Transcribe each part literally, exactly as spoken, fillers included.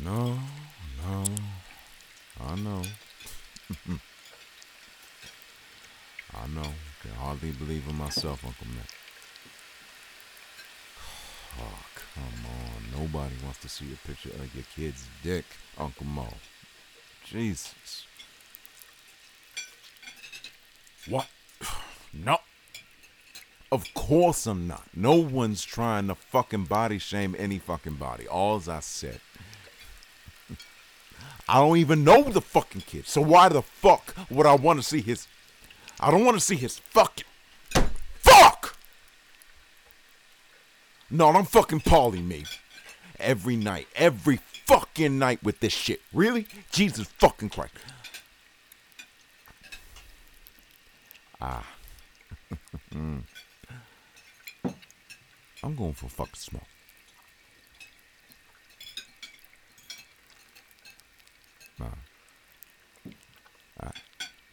No, no, I know. I know. Can hardly believe in myself, Uncle Matt. Oh, come on. Nobody wants to see a picture of your kid's dick, Uncle Mo. Jesus. What? No. Of course I'm not. No one's trying to fucking body shame any fucking body. All's I said. I don't even know the fucking kid. So why the fuck would I want to see his... I don't want to see his fucking... Fuck! No, I'm fucking Paulie, me. Every night. Every fucking night with this shit. Really? Jesus fucking Christ. Ah. I'm going for fucking smoke. Nah. Alright.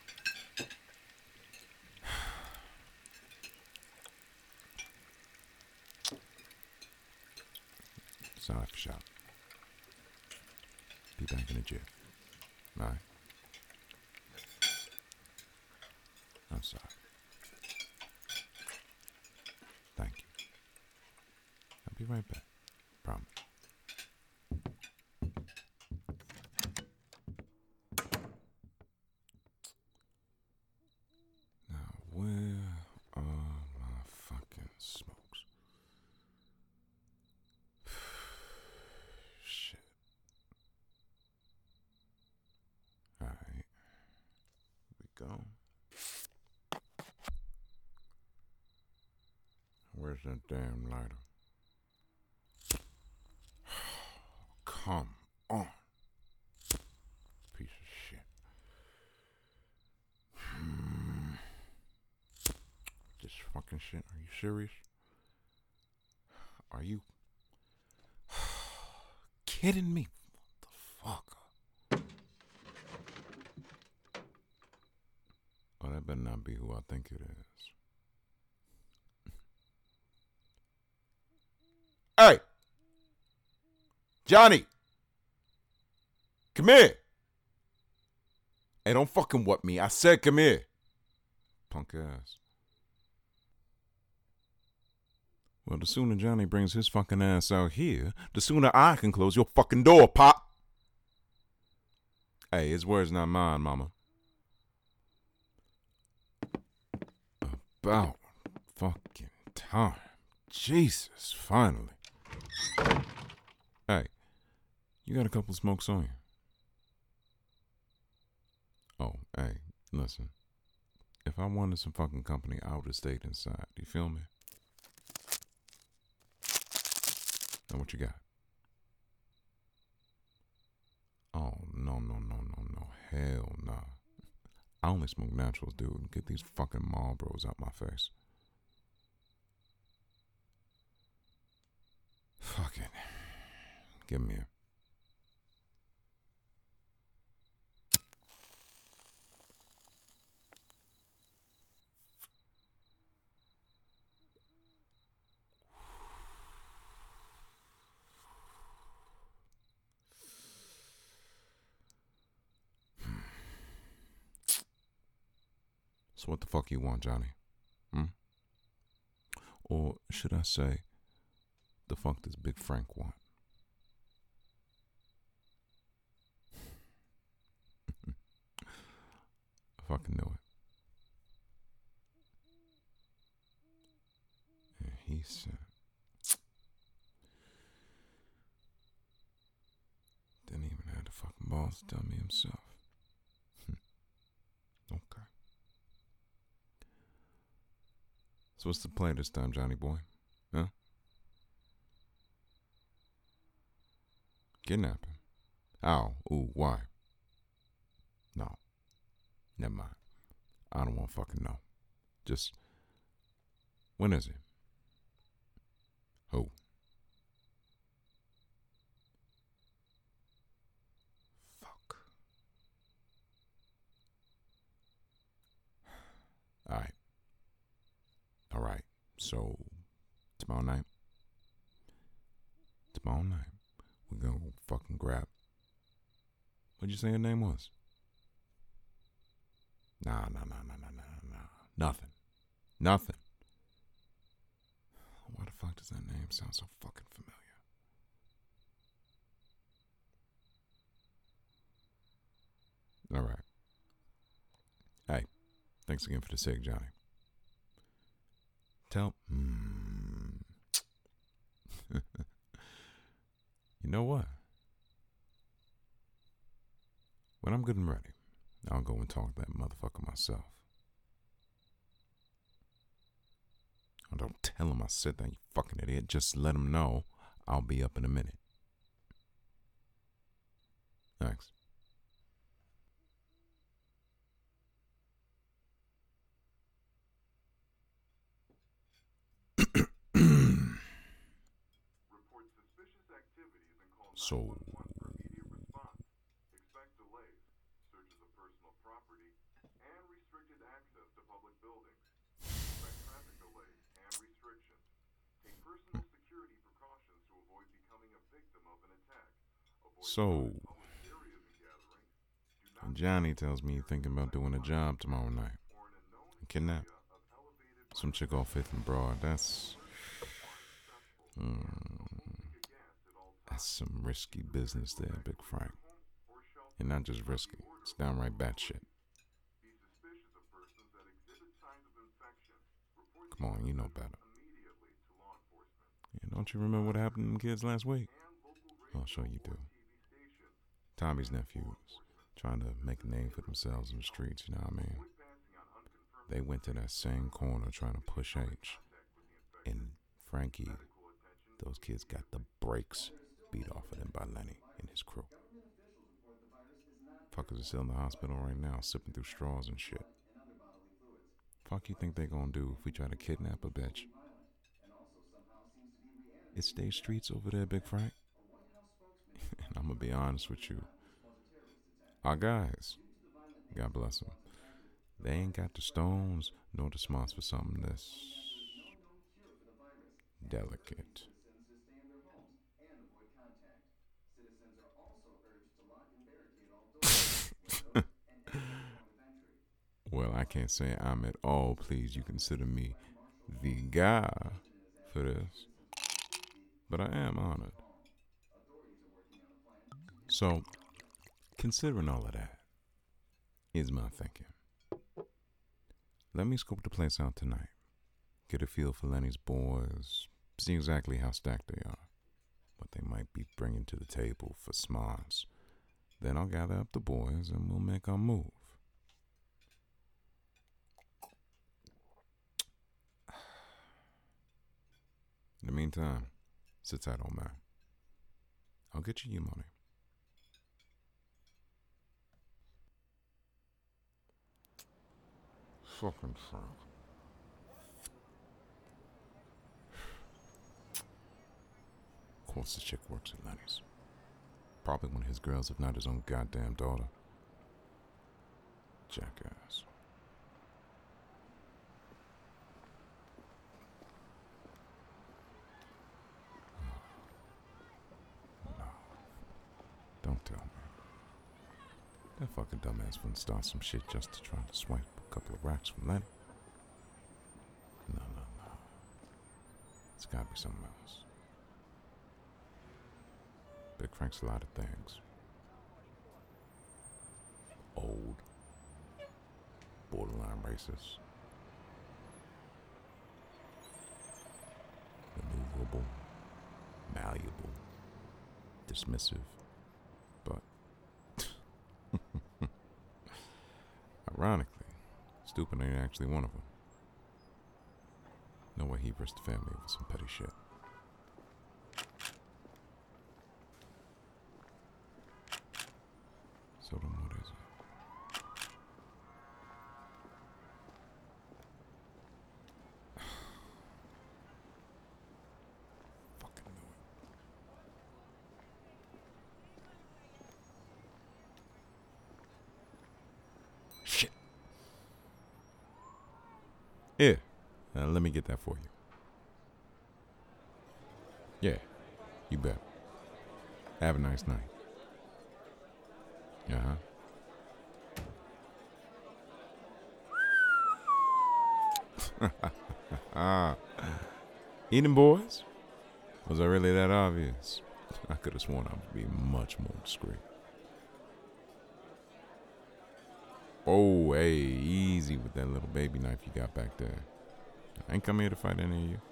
Sorry for shouting. Be back in the gym. Alright. I'm sorry. Thank you. I'll be right back. Promise. Now, where are my fucking smokes? Shit. Alright. Here we go. Where's that damn lighter? Come on. Piece of shit. Hmm. This fucking shit. Are you serious? Are you kidding me? What the fuck? Oh, that better not be who I think it is. Hey! Johnny! Come here! Hey, don't fucking what me. I said come here. Punk ass. Well, the sooner Johnny brings his fucking ass out here, the sooner I can close your fucking door, Pop. Hey, his words not mine, mama. About fucking time. Jesus, finally. Hey, you got a couple smokes on you. Oh, hey, listen. If I wanted some fucking company, I would have stayed inside. Do you feel me? Now what you got? Oh, no, no, no, no, no. Hell no. Nah. I only smoke naturals, dude. Get these fucking Marlboros out my face. Fuck it. Give me a... So what the fuck you want, Johnny? Hmm? Or should I say, the fuck does Big Frank want? I fucking knew it. And he said, didn't even have the fucking balls to tell me himself. Okay. So what's the play this time, Johnny boy? Huh? Kidnapping? How? Ooh, why? No. Never mind. I don't want to fucking know. Just, when is it? Who? Fuck. Alright. Alright. So, tomorrow night? Tomorrow night, we're gonna fucking grab What'd you say her name was? Nah, nah, nah, nah, nah, nah, nah. Nothing. Nothing. Why the fuck does that name sound so fucking familiar? All right. Hey, thanks again for the sig, Johnny. Tell. Hmm. You know what? When I'm good and ready, I'll go and talk to that motherfucker myself. Oh, don't tell him I said that, you fucking idiot. Just let him know I'll be up in a minute. Thanks. So, so, Johnny tells me he's thinking about doing a job tomorrow night. Kidnap some chick off Fifth and Broad. That's, mm, that's some risky business there, Big Frank. And not just risky, it's downright batshit. Come on, you know better. Yeah, don't you remember what happened to them kids last week? I'll show you do. Tommy's nephews trying to make a name for themselves in the streets, you know what I mean? They went to that same corner trying to push H. And Frankie, those kids got the brakes beat off of them by Lenny and his crew. Fuckers are still in the hospital right now, sipping through straws and shit. Fuck you think they gonna do if we try to kidnap a bitch? It's they streets over there, Big Frank. And I'm gonna be honest with you. Our guys, God bless them, they ain't got the stones nor the smarts for something this delicate. Well, I can't say I'm at all pleased you consider me the guy for this, but I am honored. So, considering all of that, is my thinking. Let me scope the place out tonight. Get a feel for Lenny's boys, see exactly how stacked they are, what they might be bringing to the table for smarts. Then I'll gather up the boys and we'll make our move. In the meantime, sit tight, old man. I'll get you your money. Fucking Frank. Of course, the chick works at Lenny's. Probably one of his girls, if not his own goddamn daughter. Jackass. No. Don't tell me. That fucking dumbass wouldn't start some shit just to try to swipe a couple of racks from Lenny. No, no, no. It's gotta be something else. Big Frank's a lot of things. Old. Borderline racist. Maneuverable. Malleable. Dismissive. But ironically, stupid ain't actually one of them. No way he risked the family over some petty shit. So then what is it? Fucking knew it. Shit. Here, uh, let me get that for you. Yeah, you bet. Have a nice night. Uh-huh. Eating boys? Was I really that obvious? I could have sworn I would be much more discreet. Oh, hey, easy with that little baby knife you got back there. I ain't come here to fight any of you.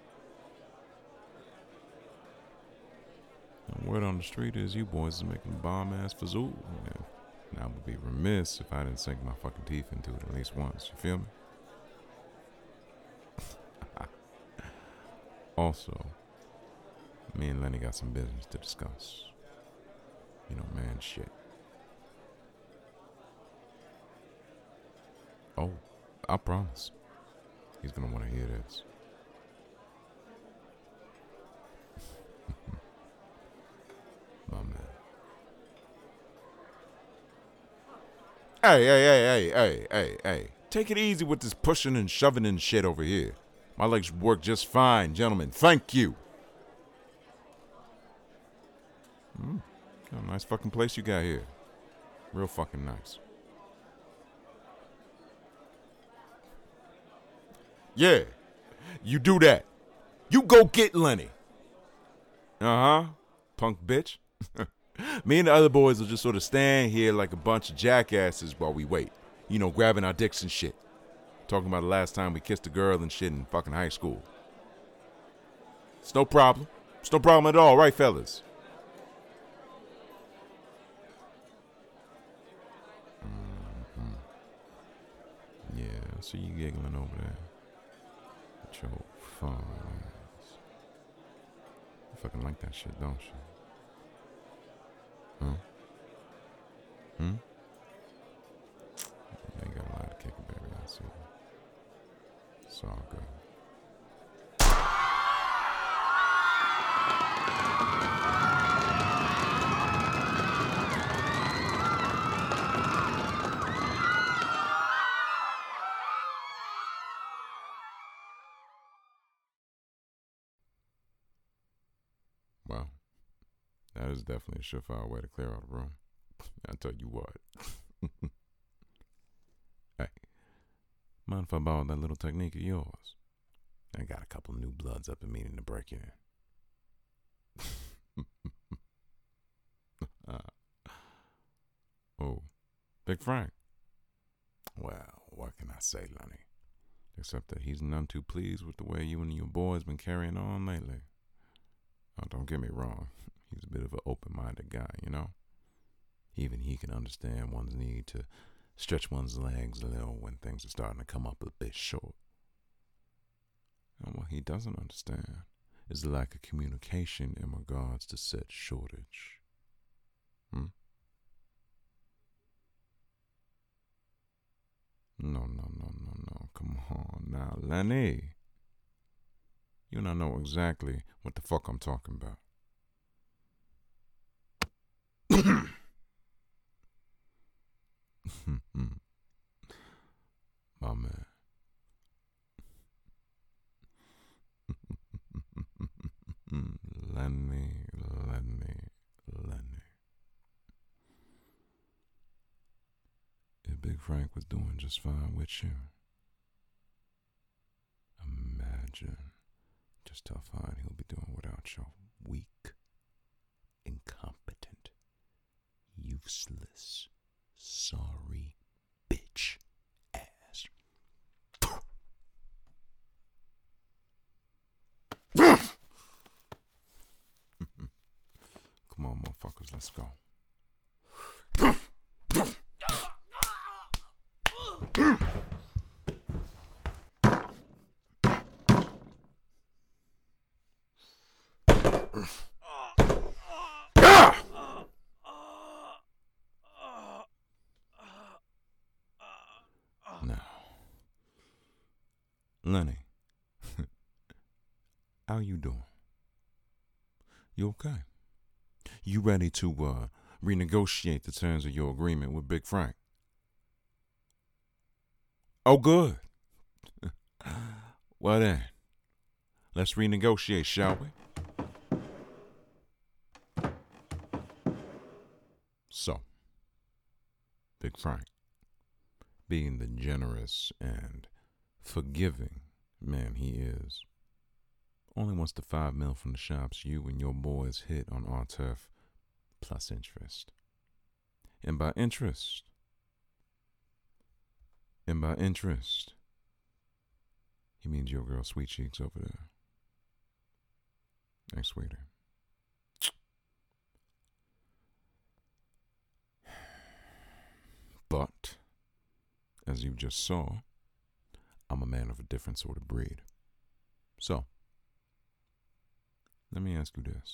The word on the street is you boys is making bomb-ass fazool. And I would be remiss if I didn't sink my fucking teeth into it at least once. You feel me? Also, me and Lenny got some business to discuss. You know, man, shit. Oh, I promise. He's gonna want to hear this. My man. Hey, hey, hey, hey, hey, hey, hey. Take it easy with this pushing and shoving and shit over here. My legs work just fine, gentlemen. Thank you. Mm, got a nice fucking place you got here. Real fucking nice. Yeah, you do that. You go get Lenny. Uh-huh, punk bitch. Me and the other boys will just sort of stand here like a bunch of jackasses while we wait. You know, grabbing our dicks and shit. Talking about the last time we kissed a girl and shit in fucking high school. It's no problem. It's no problem at all, right, fellas? Mm-hmm. Yeah, I see you giggling over there. With your fun ass. You fucking like that shit, don't you? Huh? Hmm? Yeah, you got a lot of kicking, baby, I see. It's all good. Well, that is definitely a surefire way to clear out a room. I tell you what. Hey, mind if I borrow that little technique of yours? I got a couple new bloods up and meaning to break in. uh, oh, Big Frank. Well, what can I say, Lenny? Except that he's none too pleased with the way you and your boys been carrying on lately. Oh, don't get me wrong. He's a bit of an open-minded guy, you know? Even he can understand one's need to stretch one's legs a little when things are starting to come up a bit short. And what he doesn't understand is the lack of communication in regards to said shortage. Hmm? No, no, no, no, no. Come on now, Lenny. You and I know exactly what the fuck I'm talking about. My man. Lenny, Lenny, Lenny. If Big Frank was doing just fine with you, imagine just how fine he'll be doing without your weak, incompetent, useless, sorry bitch ass. Come on, motherfuckers, let's go. Now, Lenny, how you doing? You okay? You ready to uh, renegotiate the terms of your agreement with Big Frank? Oh, good. Well then, let's renegotiate, shall we? So, Big Frank, being the generous and forgiving man he is, only wants the five mil from the shops you and your boys hit on our turf, plus interest. And by interest, and by interest, he means your girl Sweet Cheeks over there. Hey, sweetie. But, as you just saw, I'm a man of a different sort of breed. So, let me ask you this.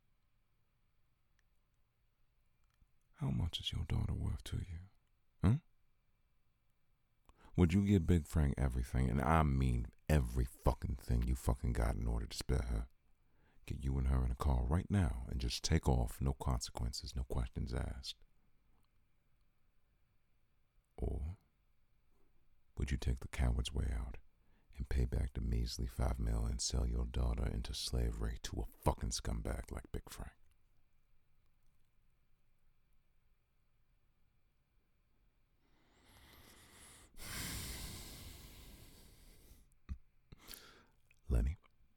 How much is your daughter worth to you? Huh? Would you give Big Frank everything, and I mean every fucking thing you fucking got in order to spare her? Get you and her in a car right now and just take off, no consequences, no questions asked. Or would you take the coward's way out and pay back the measly five mil and sell your daughter into slavery to a fucking scumbag like Big Frank? Lenny,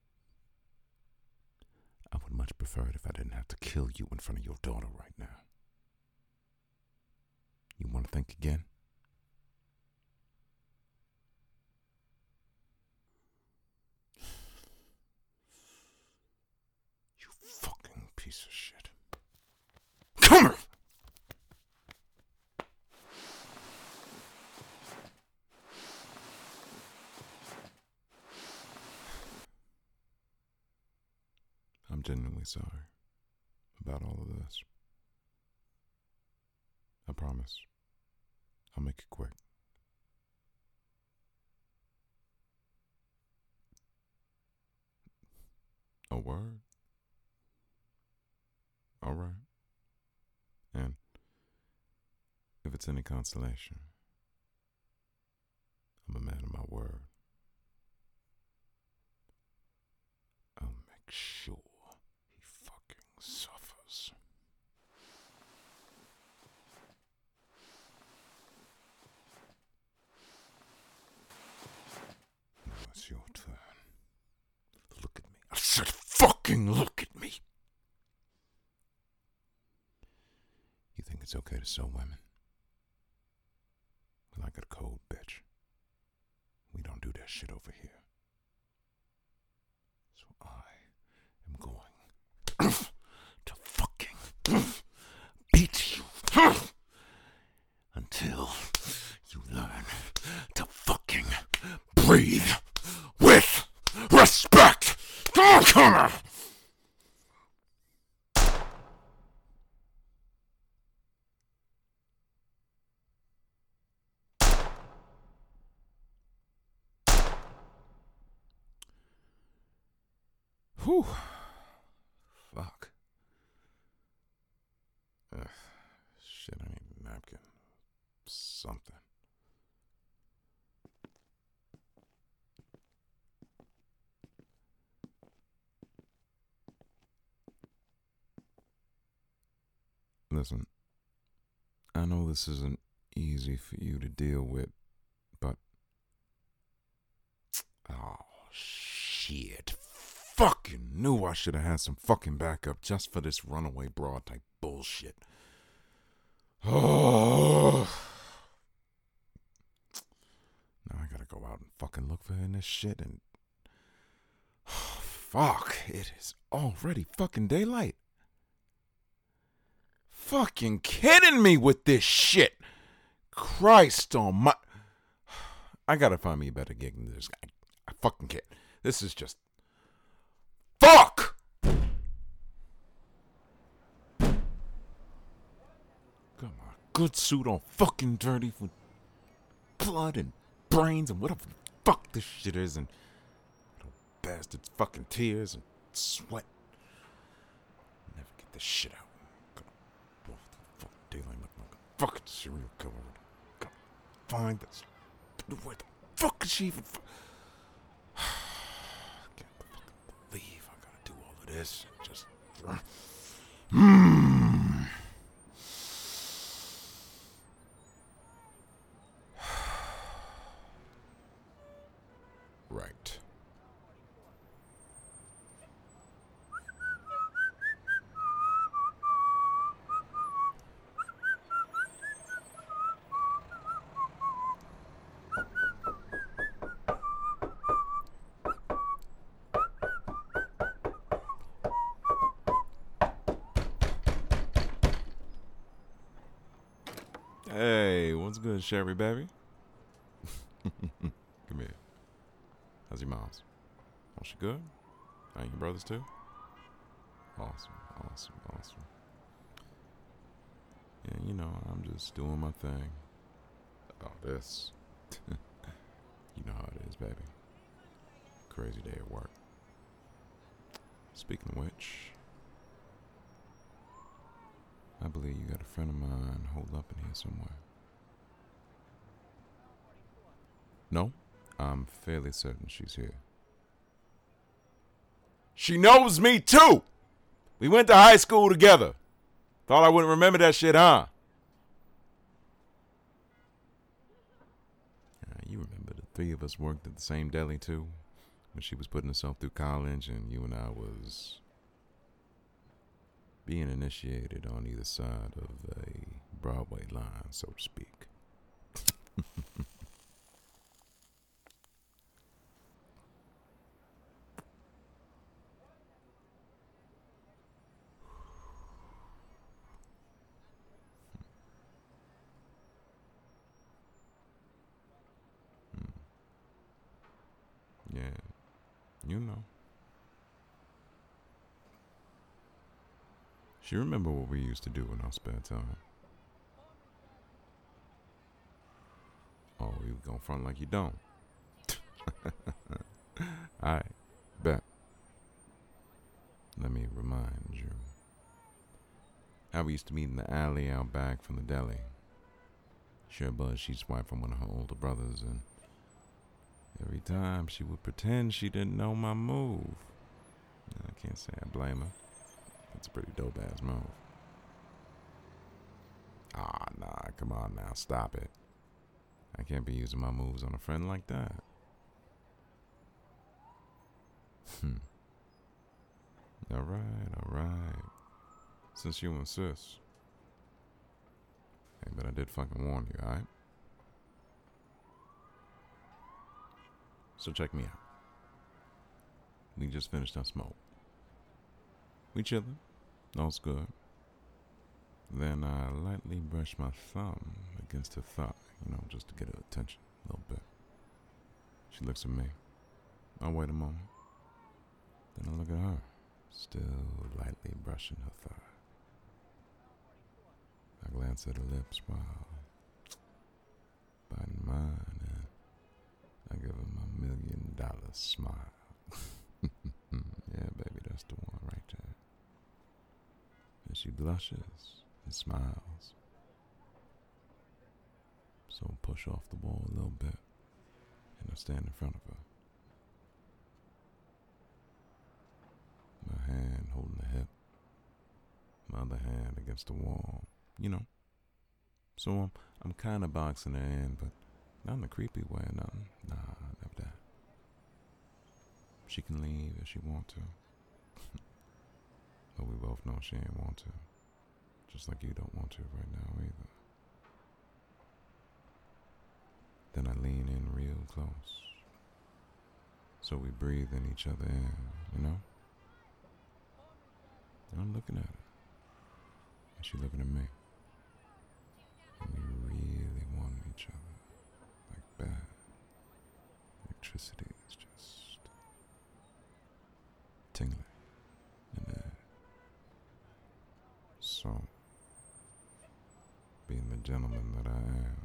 I would much prefer it if I didn't have to kill you in front of your daughter right now. You want to think again? You fucking piece of shit. Come here! I'm genuinely sorry about all of this. I promise. I'll make it quick. A word? All right. And if it's any consolation, I'm a man of my word. I'll make sure he fucking suffers. Now it's your turn. Look at me. I said fucking look at me. You think it's okay to sell women? Well, I got a code, bitch. We don't do that shit over here. So I am going to fucking beat you until you learn to fucking breathe with respect. Come on, come on. Whew. Fuck. Ugh. Shit, I need a napkin. Something. Listen, I know this isn't easy for you to deal with, but... Oh, shit. Fucking knew I should have had some fucking backup just for this runaway broad type bullshit. Oh. Now I gotta go out and fucking look for her in this shit and... Oh, fuck, it is already fucking daylight. Fucking kidding me with this shit. Christ on my... I gotta find me a better gig than this guy. I fucking can't. This is just... Fuck! Got my good suit all fucking dirty with blood and brains and whatever the fuck this shit is, and little bastard's fucking tears and sweat. Never get this shit out. Gotta walk through the fucking daylight looking like a fucking serial killer. Gotta find this. Where the fuck is she even? Fu- Can't fucking believe I gotta do all of this and just. Hmm. Hey, what's good, Sherry baby? Come here. How's your mom's? Oh, she good? Ain't your brothers too? Awesome, awesome, awesome. Yeah, you know, I'm just doing my thing. Oh, this. You know how it is, baby. Crazy day at work. Speaking of which, I believe you got a friend of mine holed up in here somewhere. No? I'm fairly certain she's here. She knows me too! We went to high school together. Thought I wouldn't remember that shit, huh? Uh, you remember the three of us worked at the same deli too? When she was putting herself through college and you and I was being initiated on either side of a Broadway line, so to speak. Yeah, you know. She remember what we used to do in our spare time. Oh, you gonna front like you don't. Alright, bet. Let me remind you. How we used to meet in the alley out back from the deli. Sure buzz she swiped from one of her older brothers, and every time she would pretend she didn't know my move. I can't say I blame her. It's a pretty dope ass move. Ah, nah, come on now, stop it. I can't be using my moves on a friend like that. Hmm. Alright, alright. Since you insist. Hey, but I did fucking warn you, alright? So check me out. We just finished our smoke. We chillin'. All's good. Then I lightly brush my thumb against her thigh, you know, just to get her attention a little bit. She looks at me. I wait a moment. Then I look at her, still lightly brushing her thigh. I glance at her lips while biting mine, and I give her my million dollar smile. Yeah, baby, that's the one right there. And she blushes and smiles. So I push off the wall a little bit, and I stand in front of her. My hand holding the hip, my other hand against the wall, you know. So I'm, I'm kind of boxing her in, but not in a creepy way or nothing. Nah, never that. She can leave if she want to. But we both know she ain't want to. Just like you don't want to right now either. Then I lean in real close. So we breathe in each other in, you know? And I'm looking at her. And she looking at me. And we really want each other. Like bad. Electricity is just tingling in the air. So, being the gentleman that I am,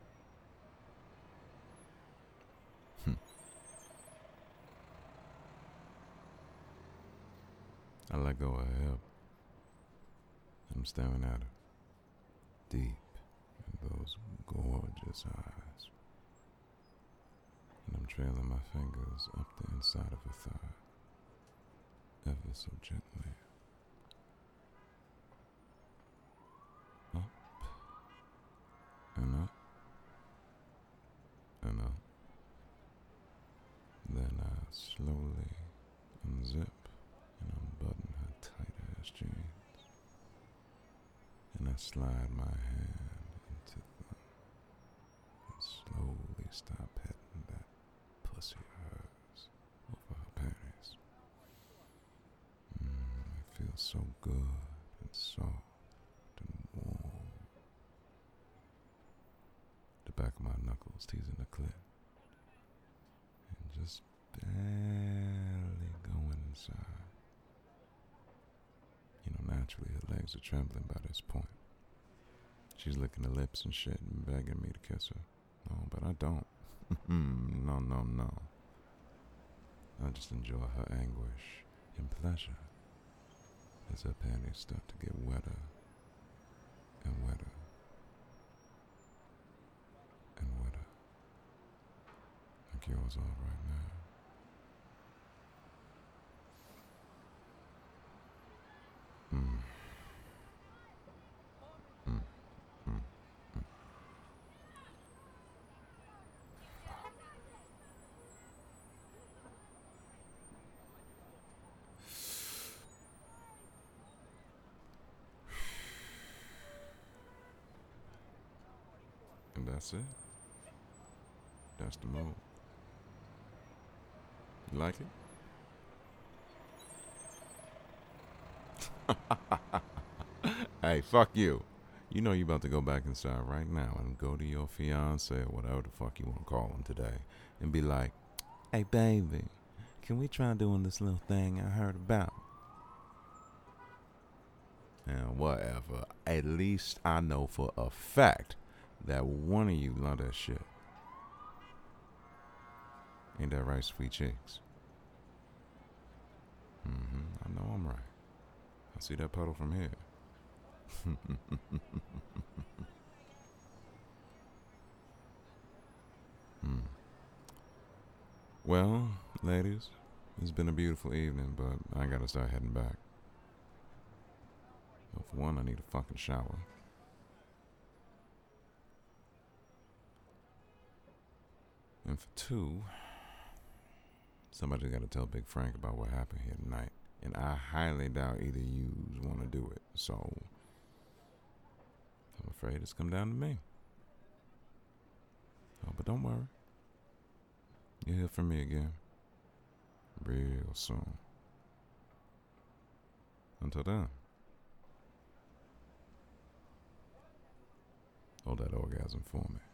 I let go of her hip. I'm staring at her, deep in those gorgeous eyes. And I'm trailing my fingers up the inside of her thigh, ever so gently. Up, and up, and up. Then I slowly unzip and unbutton her tight-ass jeans. And I slide my hand into them and slowly stop petting that pussy of hers over her panties. Mm, it feels so good and soft and warm. teasing the clit. And just barely going inside. You know, naturally her legs are trembling by this point. She's licking her lips and shit and begging me to kiss her. No, but I don't. no, no, no. I just enjoy her anguish and pleasure as her panties start to get wetter and wetter and wetter, like yours are right now. Mm. Mm. Mm. Mm. And that's it. That's the move. You like it? Hey, fuck you. You know you about to go back inside right now and go to your fiance or whatever the fuck you want to call him today and be like, hey, baby, can we try doing this little thing I heard about? And whatever. At least I know for a fact that one of you love that shit. Ain't that right, sweet chicks? Mm-hmm. I know I'm right. I see that puddle from here. hmm. Well, ladies, it's been a beautiful evening, but I gotta start heading back. Well, for one, I need a fucking shower. And for two, somebody gotta tell Big Frank about what happened here tonight. And I highly doubt either you want to do it. So, I'm afraid it's come down to me. Oh, but don't worry. You'll hear from me again real soon. Until then, hold that orgasm for me.